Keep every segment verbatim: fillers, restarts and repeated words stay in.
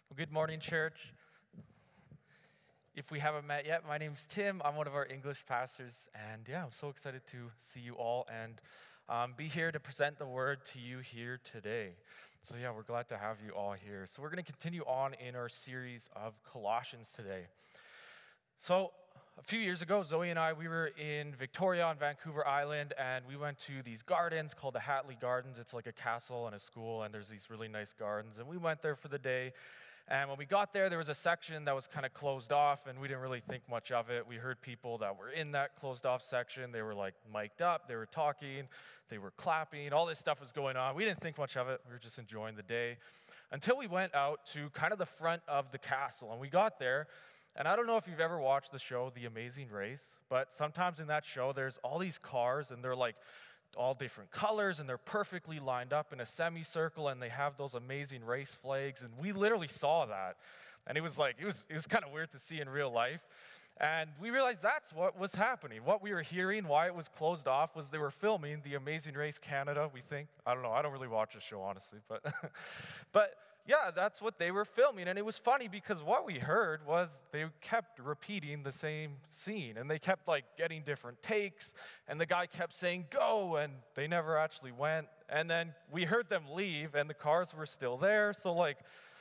Well, good morning, church. If we haven't met yet, my name's Tim. I'm one of our English pastors, and yeah, I'm so excited to see you all and um, be here to present the word to you here today. So yeah, we're glad to have you all here. So we're going to continue on in our series of Colossians today. So a few years ago, Zoe and I, we were in Victoria on Vancouver Island, and we went to these gardens called the Hatley Gardens. It's like a castle and a school, and there's these really nice gardens, and we went there for the day. And when we got there, there was a section that was kind of closed off, and we didn't really think much of it. We heard people that were in that closed off section. They were like mic'd up, they were talking, they were clapping, all this stuff was going on. We didn't think much of it. We were just enjoying the day until we went out to kind of the front of the castle. And we got there, and I don't know if you've ever watched the show The Amazing Race, but sometimes in that show, there's all these cars, and they're like all different colors, and they're perfectly lined up in a semicircle, and they have those amazing race flags, and we literally saw that, and it was like, it was, it was kind of weird to see in real life, and we realized that's what was happening. What we were hearing, why it was closed off, was they were filming The Amazing Race Canada, we think. I don't know, I don't really watch the show, honestly, but, but yeah, that's what they were filming, and it was funny because what we heard was they kept repeating the same scene, and they kept like getting different takes, and the guy kept saying, go, and they never actually went, and then we heard them leave, and the cars were still there, so like,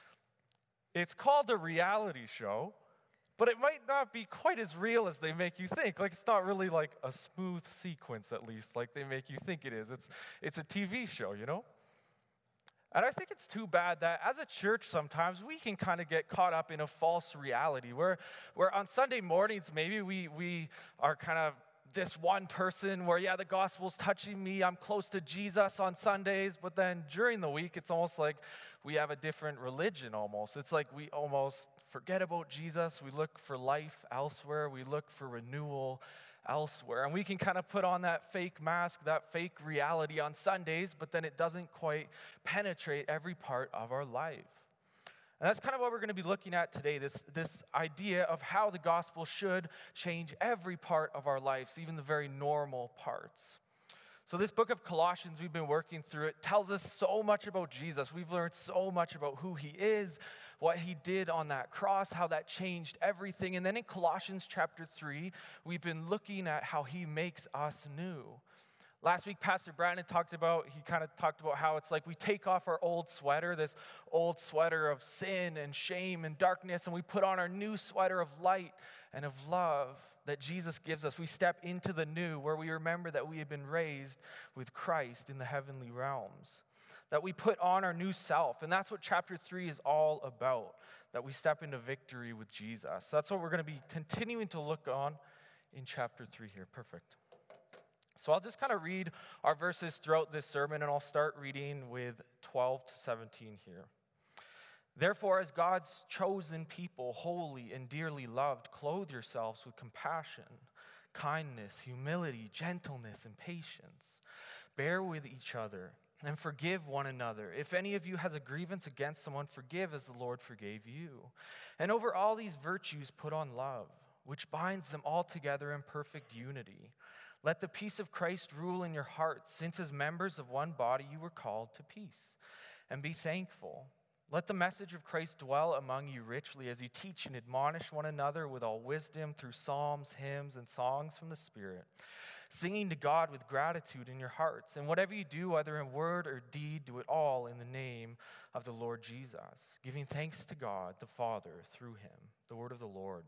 it's called a reality show, but it might not be quite as real as they make you think. Like, it's not really like a smooth sequence, at least, like they make you think it is. It's, it's a T V show, you know? And I think it's too bad that as a church sometimes we can kind of get caught up in a false reality where, where on Sunday mornings maybe we, we are kind of this one person where, yeah, the gospel's touching me, I'm close to Jesus on Sundays, but then during the week it's almost like we have a different religion almost. It's like we almost forget about Jesus, we look for life elsewhere, we look for renewal elsewhere. And we can kind of put on that fake mask, that fake reality on Sundays, but then it doesn't quite penetrate every part of our life. And that's kind of what we're going to be looking at today, this, this idea of how the gospel should change every part of our lives, even the very normal parts. So this book of Colossians, we've been working through it, tells us so much about Jesus. We've learned so much about who he is, what he did on that cross, how that changed everything. And then in Colossians chapter three, we've been looking at how he makes us new. Last week, Pastor Brandon talked about, he kind of talked about how it's like we take off our old sweater, this old sweater of sin and shame and darkness, and we put on our new sweater of light and of love that Jesus gives us. We step into the new where we remember that we have been raised with Christ in the heavenly realms. That we put on our new self, and that's what chapter three is all about, that we step into victory with Jesus. That's what we're going to be continuing to look on in chapter three here. Perfect. So I'll just kind of read our verses throughout this sermon, and I'll start reading with twelve to seventeen here. Therefore, as God's chosen people, holy and dearly loved, clothe yourselves with compassion, kindness, humility, gentleness, and patience. Bear with each other and forgive one another. If any of you has a grievance against someone, forgive as the Lord forgave you. And over all these virtues put on love, which binds them all together in perfect unity. Let the peace of Christ rule in your hearts, since as members of one body you were called to peace. And be thankful. Let the message of Christ dwell among you richly as you teach and admonish one another with all wisdom through psalms, hymns, and songs from the Spirit, singing to God with gratitude in your hearts. And whatever you do, whether in word or deed, do it all in the name of the Lord Jesus, giving thanks to God the Father through him. The word of the Lord.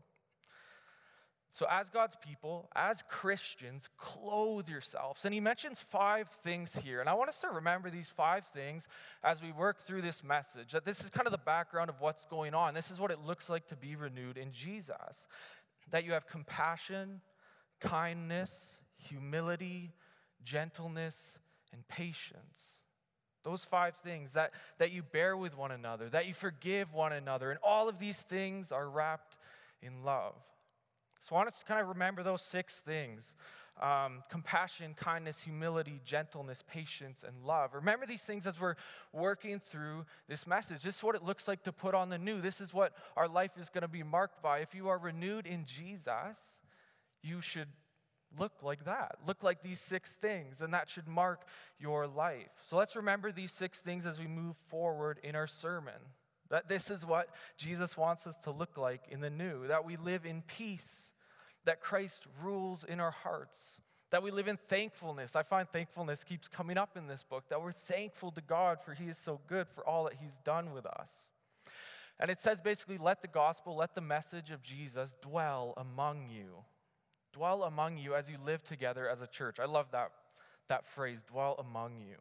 So as God's people, as Christians, clothe yourselves. And he mentions five things here. And I want us to remember these five things as we work through this message, that this is kind of the background of what's going on. This is what it looks like to be renewed in Jesus. That you have compassion, kindness, humility, gentleness, and patience. Those five things, that, that you bear with one another, that you forgive one another. And all of these things are wrapped in love. So I want us to kind of remember those six things. Um, compassion, kindness, humility, gentleness, patience, and love. Remember these things as we're working through this message. This is what it looks like to put on the new. This is what our life is going to be marked by. If you are renewed in Jesus, you should look like that. Look like these six things, and that should mark your life. So let's remember these six things as we move forward in our sermon. That this is what Jesus wants us to look like in the new, that we live in peace, that Christ rules in our hearts, that we live in thankfulness. I find thankfulness keeps coming up in this book, that we're thankful to God for he is so good for all that he's done with us. And it says basically, let the gospel, let the message of Jesus dwell among you. Dwell among you as you live together as a church. I love that, that phrase, dwell among you.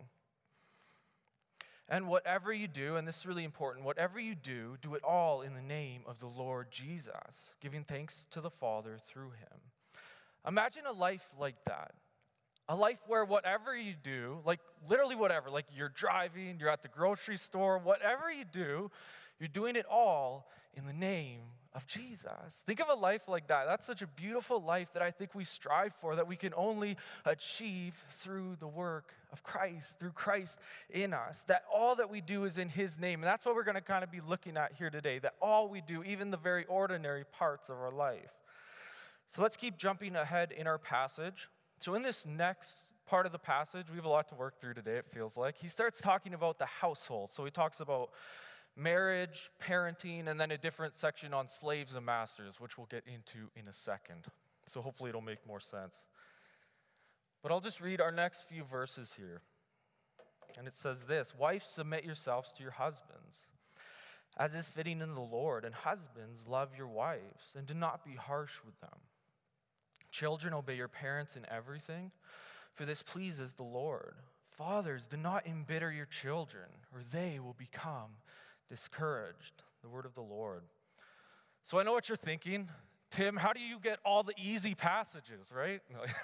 And whatever you do, and this is really important, whatever you do, do it all in the name of the Lord Jesus, giving thanks to the Father through him. Imagine a life like that. A life where whatever you do, like literally whatever, like you're driving, you're at the grocery store, whatever you do, you're doing it all in the name of Jesus. Think of a life like that. That's such a beautiful life that I think we strive for, that we can only achieve through the work of Christ, through Christ in us. That all that we do is in his name. And that's what we're going to kind of be looking at here today, that all we do, even the very ordinary parts of our life. So let's keep jumping ahead in our passage. So in this next part of the passage, we have a lot to work through today, it feels like. He starts talking about the household. So he talks about marriage, parenting, and then a different section on slaves and masters, which we'll get into in a second. So hopefully it'll make more sense. But I'll just read our next few verses here. And it says this, wives, submit yourselves to your husbands, as is fitting in the Lord, and husbands, love your wives, and do not be harsh with them. Children, obey your parents in everything, for this pleases the Lord. Fathers, do not embitter your children, or they will become discouraged. The word of the Lord. So I know what you're thinking. Tim, how do you get all the easy passages, right?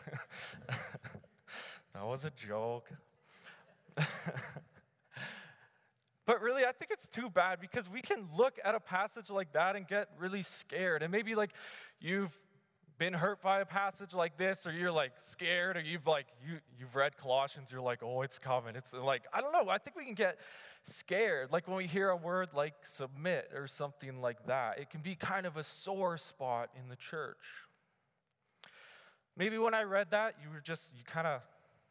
That was a joke. But really, I think it's too bad because we can look at a passage like that and get really scared. And maybe like you've been hurt by a passage like this, or you're like scared, or you've like you you've read Colossians, you're like, oh, it's coming. It's like, I don't know. I think we can get scared. Like when we hear a word like submit or something like that, it can be kind of a sore spot in the church. Maybe when I read that, you were just, you kind of,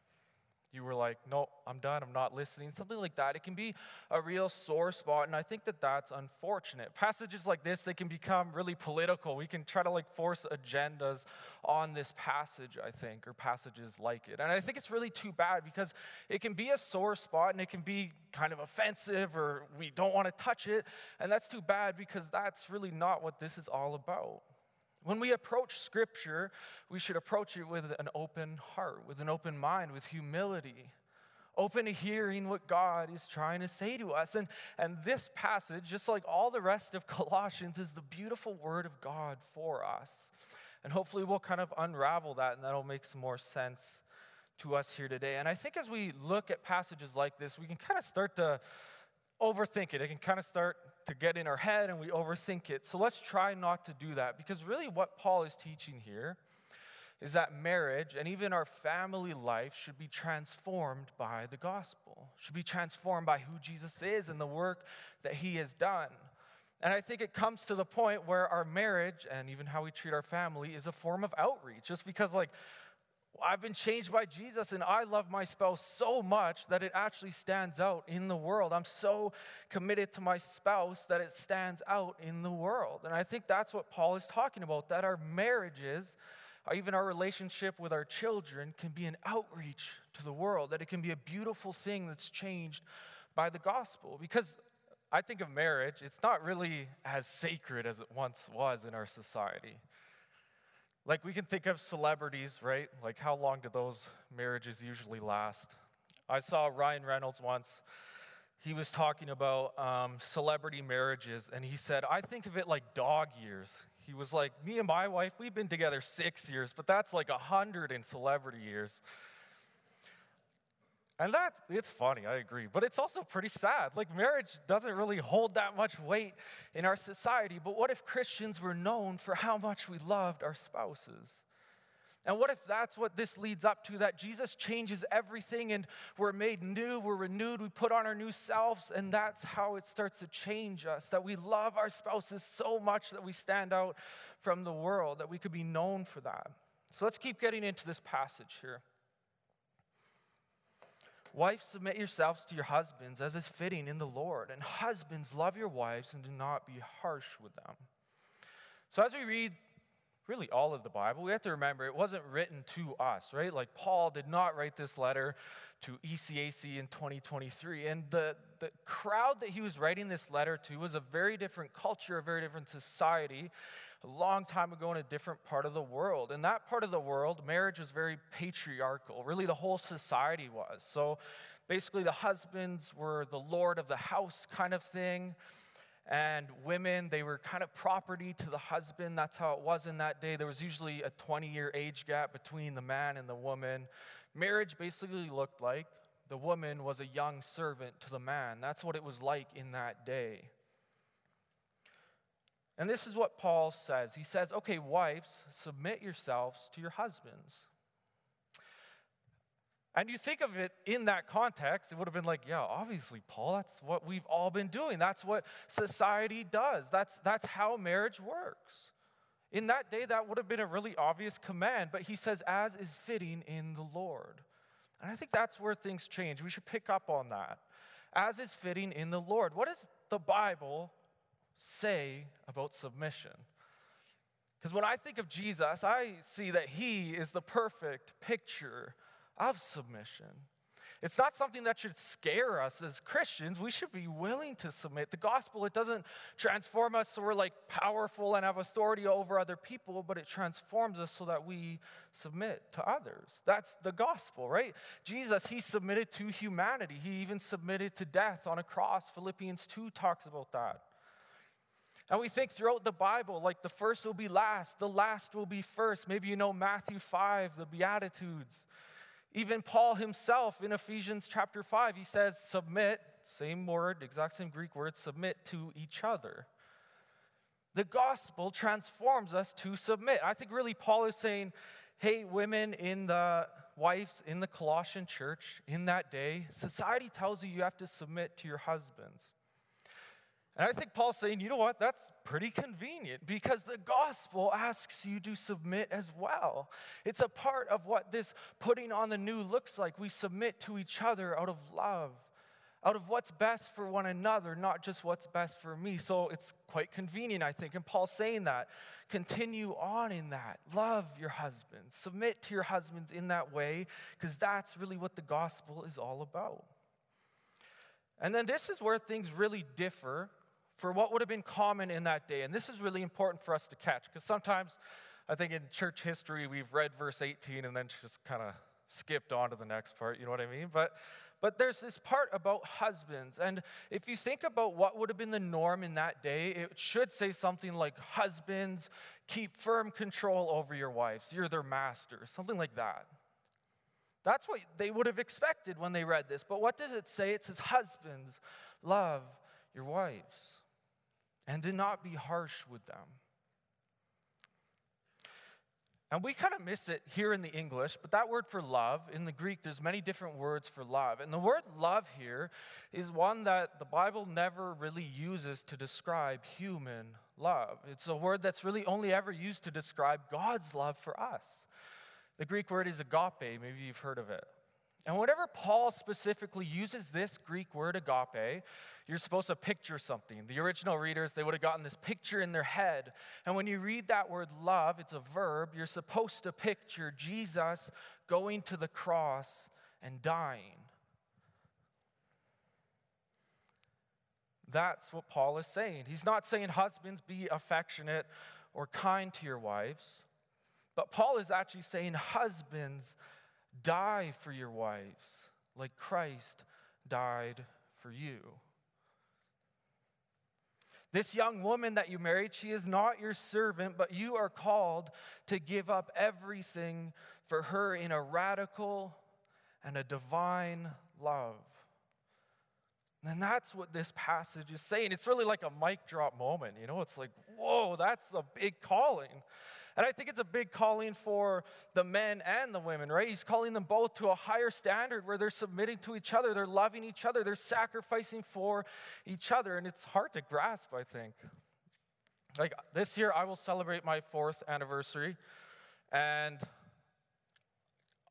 you were like, no, I'm done, I'm not listening, something like that. It can be a real sore spot, and I think that that's unfortunate. Passages like this, they can become really political. We can try to like force agendas on this passage, I think, or passages like it. And I think it's really too bad because it can be a sore spot, and it can be kind of offensive, or we don't want to touch it, and that's too bad because that's really not what this is all about. When we approach Scripture, we should approach it with an open heart, with an open mind, with humility, open to hearing what God is trying to say to us. And, and this passage, just like all the rest of Colossians, is the beautiful word of God for us. And hopefully we'll kind of unravel that, and that'll make some more sense to us here today. And I think as we look at passages like this, we can kind of start to overthink it. It can kind of start to get in our head and we overthink it. So let's try not to do that, because really what Paul is teaching here is that marriage and even our family life should be transformed by the gospel, should be transformed by who Jesus is and the work that he has done. And I think it comes to the point where our marriage and even how we treat our family is a form of outreach, just because like I've been changed by Jesus and I love my spouse so much that it actually stands out in the world. I'm so committed to my spouse that it stands out in the world. And I think that's what Paul is talking about, that our marriages, or even our relationship with our children, can be an outreach to the world, that it can be a beautiful thing that's changed by the gospel. Because I think of marriage, it's not really as sacred as it once was in our society. Like we can think of celebrities, right? Like how long do those marriages usually last? I saw Ryan Reynolds once. He was talking about um, celebrity marriages, and he said, I think of it like dog years. He was like, me and my wife, we've been together six years, but that's like a hundred in celebrity years. And that's, it's funny, I agree, but it's also pretty sad. Like marriage doesn't really hold that much weight in our society, but what if Christians were known for how much we loved our spouses? And what if that's what this leads up to, that Jesus changes everything and we're made new, we're renewed, we put on our new selves, and that's how it starts to change us, that we love our spouses so much that we stand out from the world, that we could be known for that. So let's keep getting into this passage here. Wives, submit yourselves to your husbands as is fitting in the Lord. And husbands, love your wives and do not be harsh with them. So as we read really all of the Bible, we have to remember it wasn't written to us, right? Like Paul did not write this letter to E C A C in twenty twenty-three. And the, the crowd that he was writing this letter to was a very different culture, a very different society, a long time ago in a different part of the world. In that part of the world, marriage was very patriarchal. Really, the whole society was. So basically, the husbands were the lord of the house kind of thing. And women, they were kind of property to the husband. That's how it was in that day. There was usually a twenty-year age gap between the man and the woman. Marriage basically looked like the woman was a young servant to the man. That's what it was like in that day. And this is what Paul says. He says, okay, wives, submit yourselves to your husbands. And you think of it in that context, it would have been like, yeah, obviously, Paul, that's what we've all been doing. That's what society does. That's, that's how marriage works. In that day, that would have been a really obvious command, but he says, as is fitting in the Lord. And I think that's where things change. We should pick up on that. As is fitting in the Lord. What does the Bible say about submission? Because when I think of Jesus, I see that he is the perfect picture of submission. It's not something that should scare us as Christians. We should be willing to submit. The gospel, it doesn't transform us so we're like powerful and have authority over other people, but it transforms us so that we submit to others. That's the gospel, right? Jesus, he submitted to humanity. He even submitted to death on a cross. Philippians two talks about that. And we think throughout the Bible, like the first will be last, the last will be first. Maybe you know Matthew five, the Beatitudes. Even Paul himself in Ephesians chapter five, he says, submit, same word, exact same Greek word, submit to each other. The gospel transforms us to submit. I think really Paul is saying, hey, women in the, wives in the Colossian church in that day, society tells you you have to submit to your husbands. And I think Paul's saying, you know what, that's pretty convenient because the gospel asks you to submit as well. It's a part of what this putting on the new looks like. We submit to each other out of love, out of what's best for one another, not just what's best for me. So it's quite convenient, I think. And Paul's saying that. Continue on in that. Love your husbands. Submit to your husbands in that way because that's really what the gospel is all about. And then this is where things really differ for what would have been common in that day. And this is really important for us to catch, because sometimes I think in church history we've read verse eighteen and then just kind of skipped on to the next part, you know what I mean? But, but there's this part about husbands. And if you think about what would have been the norm in that day, it should say something like, husbands, keep firm control over your wives. You're their master, something like that. That's what they would have expected when they read this. But what does it say? It says, husbands, love your wives and do not be harsh with them. And we kind of miss it here in the English, but that word for love, in the Greek, there's many different words for love. And the word love here is one that the Bible never really uses to describe human love. It's a word that's really only ever used to describe God's love for us. The Greek word is agape. Maybe you've heard of it. And whenever Paul specifically uses this Greek word agape, you're supposed to picture something. The original readers, they would have gotten this picture in their head. And when you read that word love, it's a verb. You're supposed to picture Jesus going to the cross and dying. That's what Paul is saying. He's not saying, husbands, be affectionate or kind to your wives. But Paul is actually saying, husbands, die for your wives like Christ died for you. This young woman that you married, she is not your servant, but you are called to give up everything for her in a radical and a divine love. And that's what this passage is saying. It's really like a mic drop moment, you know? It's like, whoa, that's a big calling. And I think it's a big calling for the men and the women, right? He's calling them both to a higher standard where they're submitting to each other, they're loving each other, they're sacrificing for each other. And it's hard to grasp, I think. Like this year, I will celebrate my fourth anniversary. And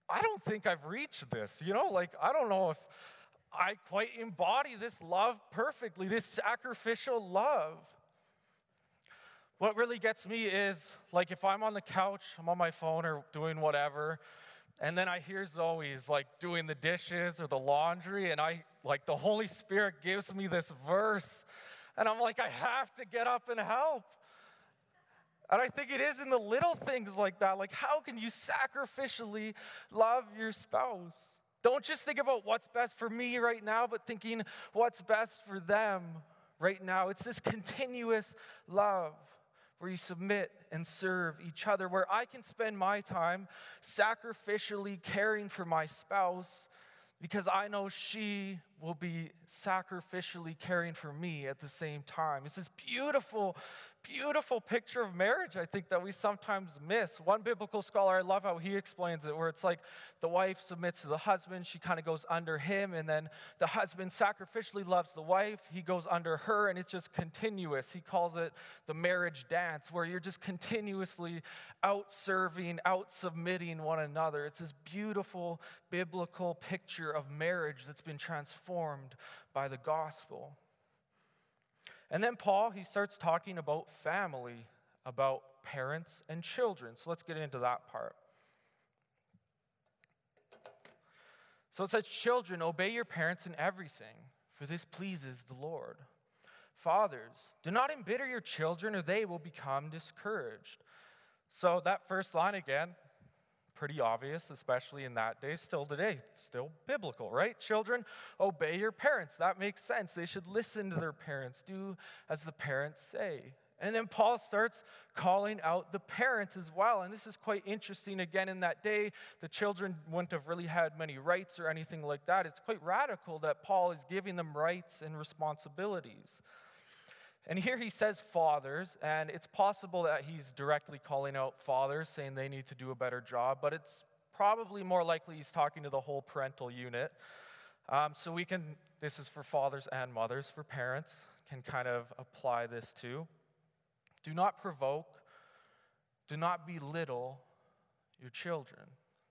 I don't think I've reached this, you know? Like, I don't know if I quite embody this love perfectly, this sacrificial love. What really gets me is, like, if I'm on the couch, I'm on my phone or doing whatever, and then I hear Zoe's, like, doing the dishes or the laundry, and I, like, the Holy Spirit gives me this verse, and I'm like, I have to get up and help. And I think it is in the little things like that. Like, how can you sacrificially love your spouse? Don't just think about what's best for me right now, but thinking what's best for them right now. It's this continuous love where you submit and serve each other, where I can spend my time sacrificially caring for my spouse because I know she will be sacrificially caring for me at the same time. It's this beautiful, beautiful picture of marriage, I think, that we sometimes miss. One biblical scholar, I love how he explains it, where it's like the wife submits to the husband, she kind of goes under him, and then the husband sacrificially loves the wife, he goes under her, and it's just continuous. He calls it the marriage dance, where you're just continuously out-serving, out-submitting one another. It's this beautiful biblical picture of marriage that's been transformed by the gospel. And then Paul, he starts talking about family, about parents and children. So let's get into that part. So it says, children, obey your parents in everything, for this pleases the Lord. Fathers, do not embitter your children, or they will become discouraged. So that first line again, pretty obvious, especially in that day, still today, still biblical, right? Children, obey your parents. That makes sense. They should listen to their parents, do as the parents say. And then Paul starts calling out the parents as well. And this is quite interesting. Again, in that day, the children wouldn't have really had many rights or anything like that. It's quite radical that Paul is giving them rights and responsibilities. And here he says fathers, and it's possible that he's directly calling out fathers, saying they need to do a better job, but it's probably more likely he's talking to the whole parental unit. Um, so we can, this is for fathers and mothers, for parents, can kind of apply this too. Do not provoke, do not belittle your children.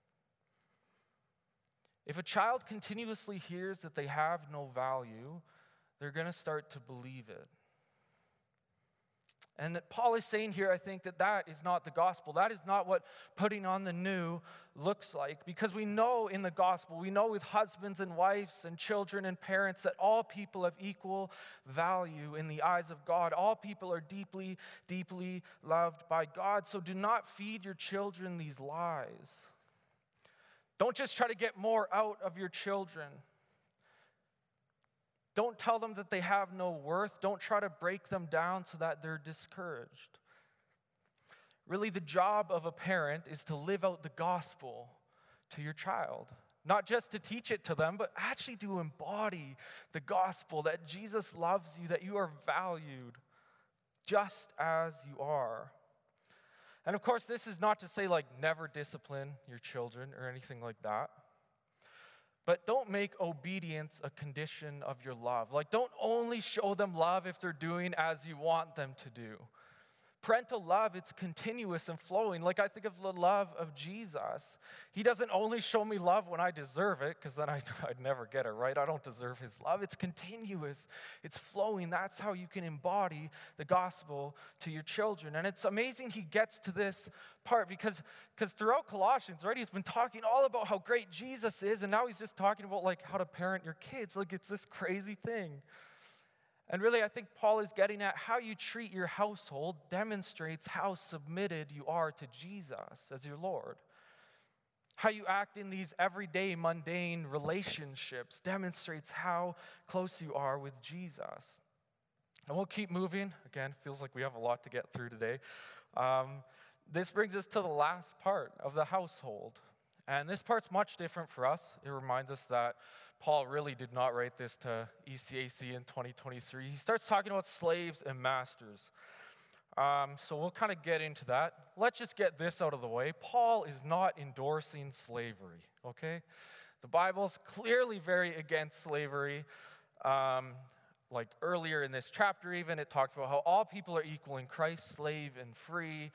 If a child continuously hears that they have no value, they're going to start to believe it. And that Paul is saying here, I think, that that is not the gospel. That is not what putting on the new looks like. Because we know in the gospel, we know with husbands and wives and children and parents that all people have equal value in the eyes of God. All people are deeply, deeply loved by God. So do not feed your children these lies. Don't just try to get more out of your children. Don't tell them that they have no worth. Don't try to break them down so that they're discouraged. Really, the job of a parent is to live out the gospel to your child. Not just to teach it to them, but actually to embody the gospel, that Jesus loves you, that you are valued just as you are. And of course, this is not to say, like, never discipline your children or anything like that. But don't make obedience a condition of your love. Like, don't only show them love if they're doing as you want them to do. Parental love, it's continuous and flowing. Like, I think of the love of Jesus. He doesn't only show me love when I deserve it, because then I'd, I'd never get it, right? I don't deserve his love. It's continuous. It's flowing. That's how you can embody the gospel to your children. And it's amazing he gets to this part, because because throughout Colossians, right, he's been talking all about how great Jesus is, and now he's just talking about, like, how to parent your kids. Like, it's this crazy thing. And really, I think Paul is getting at how you treat your household demonstrates how submitted you are to Jesus as your Lord. How you act in these everyday, mundane relationships demonstrates how close you are with Jesus. And we'll keep moving. Again, feels like we have a lot to get through today. Um, this brings us to the last part of the household. And this part's much different for us. It reminds us that Paul really did not write this to E C A C in twenty twenty-three. He starts talking about slaves and masters. Um, so we'll kind of get into that. Let's just get this out of the way. Paul is not endorsing slavery, okay? The Bible's clearly very against slavery. Um, like earlier in this chapter even, it talked about how all people are equal in Christ, slave and free.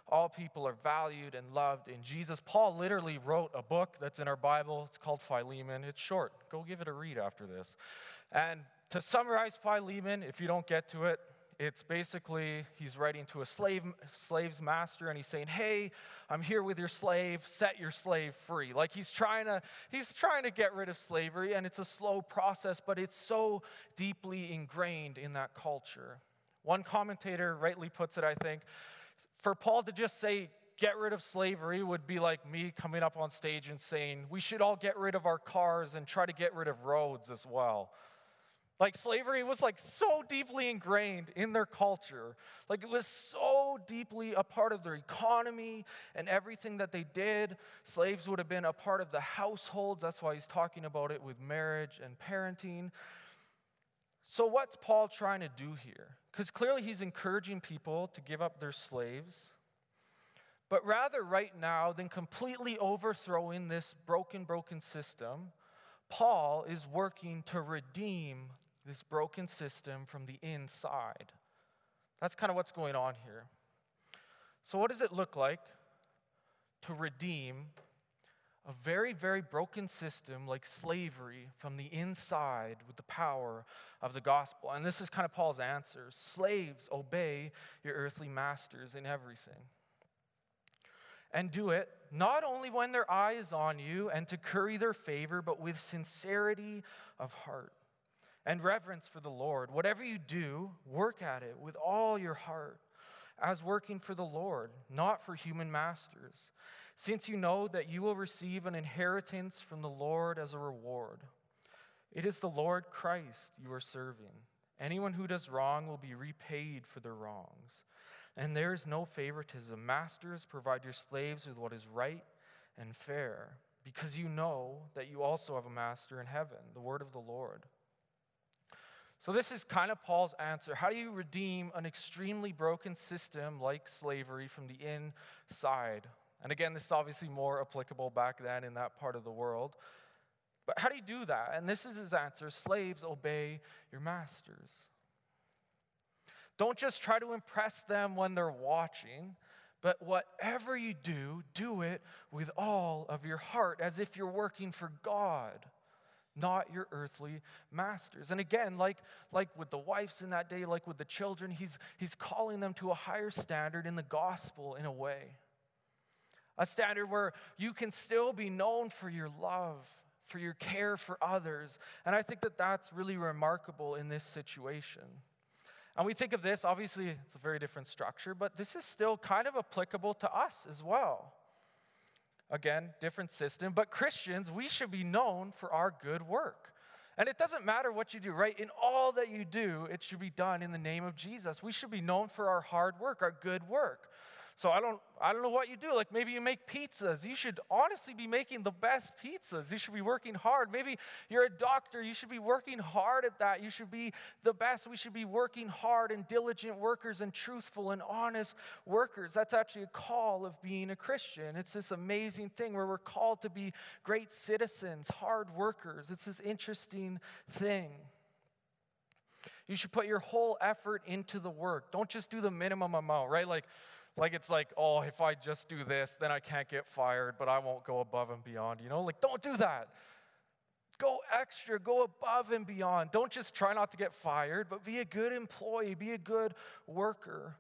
all people are valued and loved in Jesus. Paul literally wrote a book that's in our Bible. It's called Philemon. It's short. Go give it a read after this. And to summarize Philemon, if you don't get to it, it's basically he's writing to a slave slave's master, and he's saying, hey, I'm here with your slave, set your slave free. Like he's trying to he's trying to get rid of slavery, and it's a slow process, but it's so deeply ingrained in that culture. One commentator rightly puts it, I think, for Paul to just say, get rid of slavery would be like me coming up on stage and saying, we should all get rid of our cars and try to get rid of roads as well. Like slavery was like so deeply ingrained in their culture. Like it was so deeply a part of their economy and everything that they did. Slaves would have been a part of the households. That's why he's talking about it with marriage and parenting. So what's Paul trying to do here? Because clearly he's encouraging people to give up their slaves. But rather right now than completely overthrowing this broken, broken system, Paul is working to redeem this broken system from the inside. That's kind of what's going on here. So what does it look like to redeem a very, very broken system like slavery from the inside with the power of the gospel? And this is kind of Paul's answer. Slaves, obey your earthly masters in everything. And do it not only when their eye is on you and to curry their favor, but with sincerity of heart and reverence for the Lord. Whatever you do, work at it with all your heart, as working for the Lord, not for human masters, since you know that you will receive an inheritance from the Lord as a reward. It is the Lord Christ you are serving. Anyone who does wrong will be repaid for their wrongs. And there is no favoritism. Masters, provide your slaves with what is right and fair, because you know that you also have a master in heaven, the word of the Lord. So this is kind of Paul's answer. How do you redeem an extremely broken system like slavery from the inside? And again, this is obviously more applicable back then in that part of the world. But how do you do that? And this is his answer. Slaves, obey your masters. Don't just try to impress them when they're watching, but whatever you do, do it with all of your heart, as if you're working for God, not your earthly masters. And again, like, like with the wives in that day, like with the children, he's, he's calling them to a higher standard in the gospel in a way. A standard where you can still be known for your love, for your care for others. And I think that that's really remarkable in this situation. And we think of this, obviously it's a very different structure, but this is still kind of applicable to us as well. Again, different system, but Christians, we should be known for our good work. And it doesn't matter what you do, right? In all that you do, it should be done in the name of Jesus. We should be known for our hard work, our good work. So I don't I don't know what you do. Like maybe you make pizzas. You should honestly be making the best pizzas. You should be working hard. Maybe you're a doctor. You should be working hard at that. You should be the best. We should be working hard and diligent workers and truthful and honest workers. That's actually a call of being a Christian. It's this amazing thing where we're called to be great citizens, hard workers. It's this interesting thing. You should put your whole effort into the work. Don't just do the minimum amount, right? Like Like it's like, oh, if I just do this, then I can't get fired, but I won't go above and beyond, you know? Like, don't do that. Go extra, go above and beyond. Don't just try not to get fired, but be a good employee, be a good worker.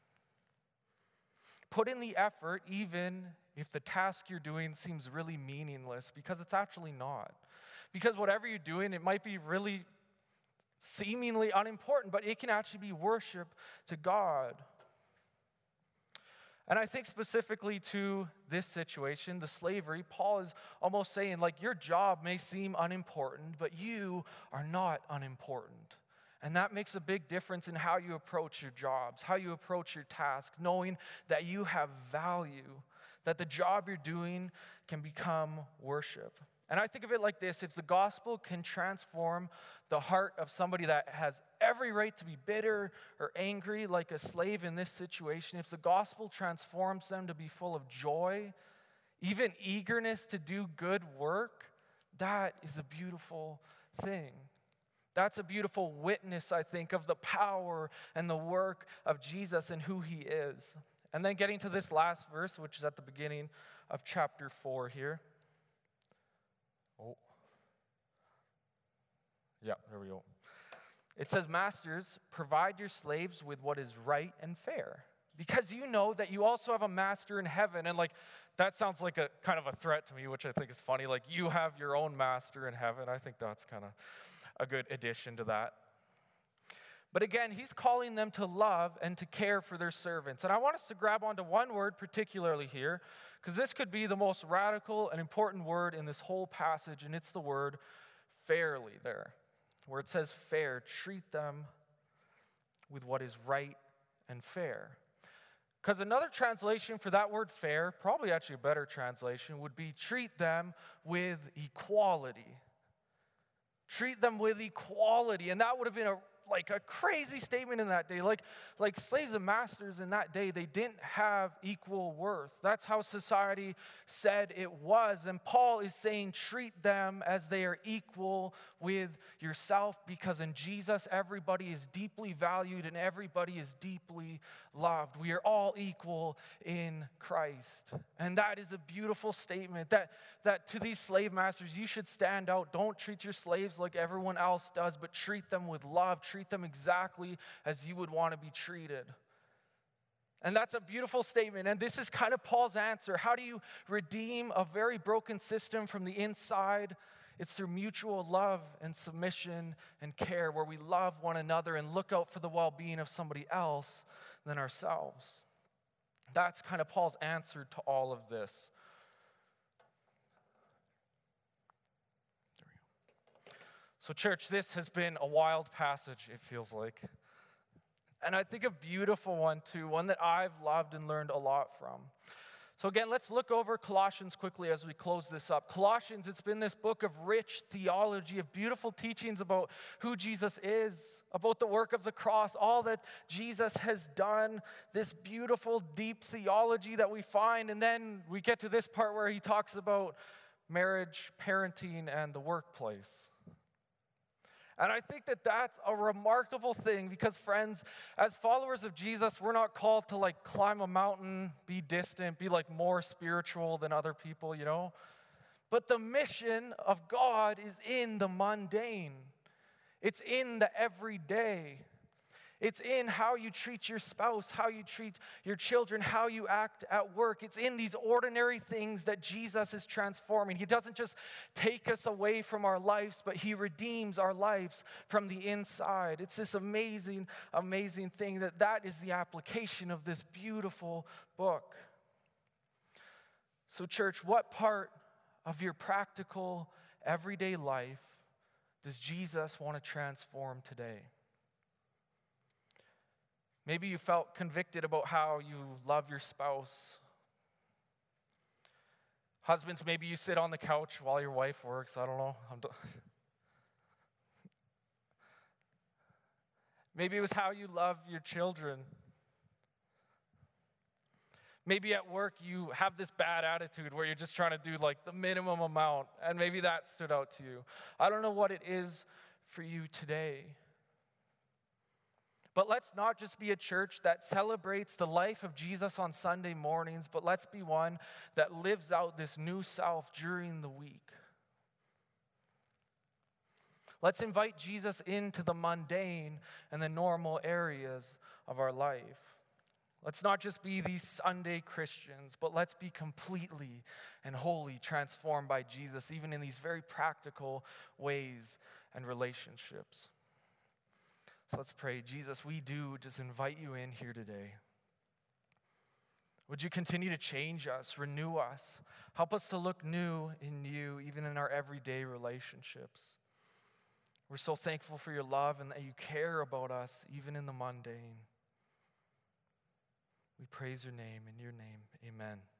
Put in the effort even if the task you're doing seems really meaningless, because it's actually not. Because whatever you're doing, it might be really seemingly unimportant, but it can actually be worship to God. And I think specifically to this situation, the slavery, Paul is almost saying, like, your job may seem unimportant, but you are not unimportant. And that makes a big difference in how you approach your jobs, how you approach your tasks, knowing that you have value, that the job you're doing can become worship. And I think of it like this: if the gospel can transform the heart of somebody that has every right to be bitter or angry like a slave in this situation, if the gospel transforms them to be full of joy, even eagerness to do good work, that is a beautiful thing. That's a beautiful witness, I think, of the power and the work of Jesus and who he is. And then getting to this last verse, which is at the beginning of chapter four here. Oh. Yeah, there we go. It says, "Masters, provide your slaves with what is right and fair, because you know that you also have a master in heaven." And like, that sounds like a kind of a threat to me, which I think is funny. Like, you have your own master in heaven. I think that's kind of a good addition to that. But again, he's calling them to love and to care for their servants. And I want us to grab onto one word particularly here, because this could be the most radical and important word in this whole passage, and it's the word fairly there, where it says fair. Treat them with what is right and fair. Because another translation for that word fair, probably actually a better translation, would be treat them with equality. Treat them with equality. And that would have been a like a crazy statement in that day. Like, like slaves and masters in that day, they didn't have equal worth. That's how society said it was. And Paul is saying, treat them as they are equal with yourself, because in Jesus, everybody is deeply valued and everybody is deeply loved. We are all equal in Christ. And that is a beautiful statement that, that to these slave masters, you should stand out. Don't treat your slaves like everyone else does, but treat them with love. Treat them exactly as you would want to be treated. And that's a beautiful statement. And this is kind of Paul's answer. How do you redeem a very broken system from the inside? It's through mutual love and submission and care, where we love one another and look out for the well-being of somebody else than ourselves. That's kind of Paul's answer to all of this. So church, this has been a wild passage, it feels like. And I think a beautiful one too, one that I've loved and learned a lot from. So again, let's look over Colossians quickly as we close this up. Colossians, it's been this book of rich theology, of beautiful teachings about who Jesus is, about the work of the cross, all that Jesus has done, this beautiful, deep theology that we find. And then we get to this part where he talks about marriage, parenting, and the workplace. And I think that that's a remarkable thing, because friends, as followers of Jesus, we're not called to like climb a mountain, be distant, be like more spiritual than other people, you know. But the mission of God is in the mundane. It's in the everyday. It's in how you treat your spouse, how you treat your children, how you act at work. It's in these ordinary things that Jesus is transforming. He doesn't just take us away from our lives, but he redeems our lives from the inside. It's this amazing, amazing thing that that is the application of this beautiful book. So church, what part of your practical, everyday life does Jesus want to transform today? Maybe you felt convicted about how you love your spouse. Husbands, maybe you sit on the couch while your wife works. I don't know. I'm d- maybe it was how you love your children. Maybe at work you have this bad attitude where you're just trying to do like the minimum amount, and maybe that stood out to you. I don't know what it is for you today. But let's not just be a church that celebrates the life of Jesus on Sunday mornings, but let's be one that lives out this new self during the week. Let's invite Jesus into the mundane and the normal areas of our life. Let's not just be these Sunday Christians, but let's be completely and wholly transformed by Jesus, even in these very practical ways and relationships. So let's pray. Jesus, we do just invite you in here today. Would you continue to change us, renew us, help us to look new in you, even in our everyday relationships. We're so thankful for your love and that you care about us, even in the mundane. We praise your name. In your name, amen.